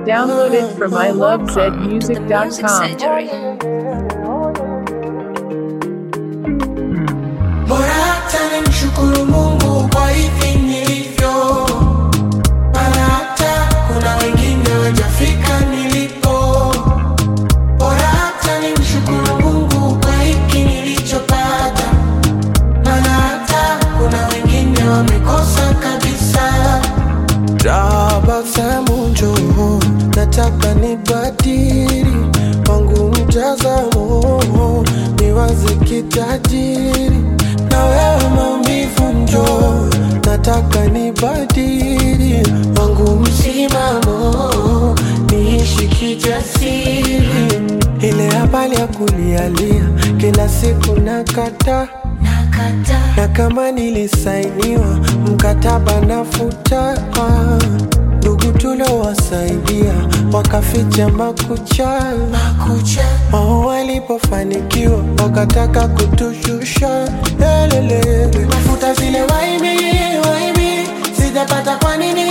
Downloaded from ilovezmusic.com. Bora hata nimshukuru Mungu kwa hivi nilivyo, maana hata kuna wengine hawajafika nilipo. Bora hata nimshukuru Mungu kwa hiki nilichopata, maana hata kuna wengine wamekosa kabisa. Tabasamu njoo, nataka nibadili wangu mtazamo, niwaze kitajiri. Na wewe maumivu njoo, nataka nibadili wangu msimamo, niishi kijasiri. Ile habari ya kulialia kila siku nakata, na kama nilisainiwa mkataba nafuta. Ndugu tuliowasaidia wakaficha makucha. Wao walipofanikiwa wakataka kutushusha. Nafuta zile waibi, sijapata kwa nini.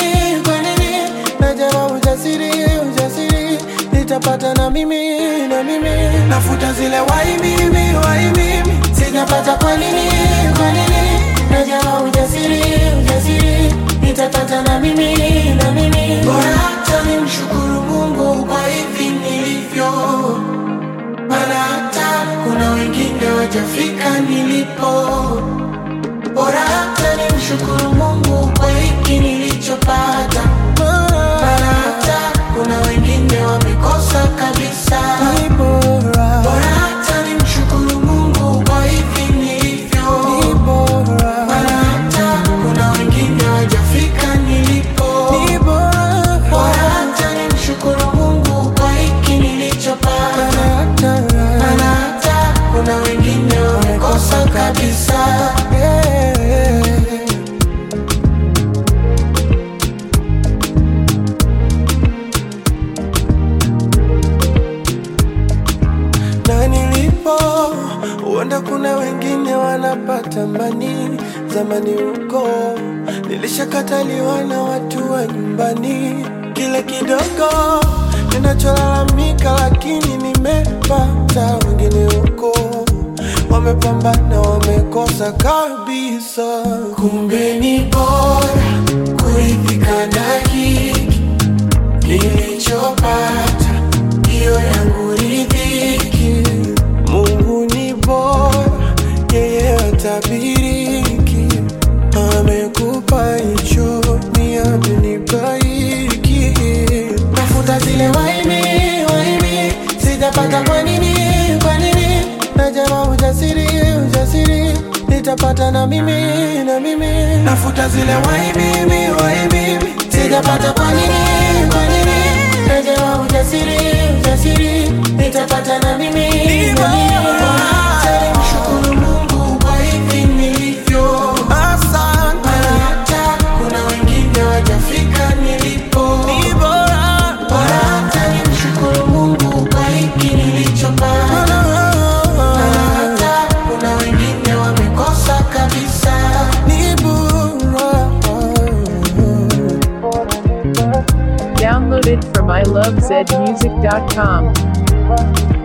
Najua ujasiri, nitapata na mimi. Nafuta zile waibi, sijapata kwa nini. Najua ujasiri, nitapata na mimi. Bora hata nimshukuru Mungu kwa hivi nilivyo, maana hata kuna wengine hawajafika nilipo. Bora hata nimshukuru Mungu kwa hiki nilichopata, maana hata kuna wengine wamekosa kabisa. Bora hata nimshukuru Mungu kwa hivi nilivyo, maana hata kuna wengine hawajafika nilipo. Bora hata nimshukuru Mungu kwa hiki nilichopata, maana hata kuna wengine wamekosa kabisa. Na nilipo huenda kuna wengine wanapata manini. Zamani huko nilishakataliwa na watu wa nyumbani. Kile kidogo ninacholalamika lakini nimepata. Wengine huko wamepambana wamekosa kabisa. Kumbe ni bora kuridhika na hiki nilichopata, hiyo yangu ridhiki. Mungu ni bora, yeye hatabiriki. Amekupa hicho, ni amenibariki. Nafuta zile waibi, sijapata kwa nini. Najua ujasiri, nitapata na mimi. Nafuta zile waibi, sijapata kwa nini. Najua ujasiri, nitapata na mimi. Mshukuru Mungu kwa hivi nilivyo, maana hata kuna wengine hawajafika nilipo. Bora hata nimshukuru Mungu kwa hiki nilichopata, maana hata kuna wengine wamekosa kabisa. Downloaded from ilovezmusic.com.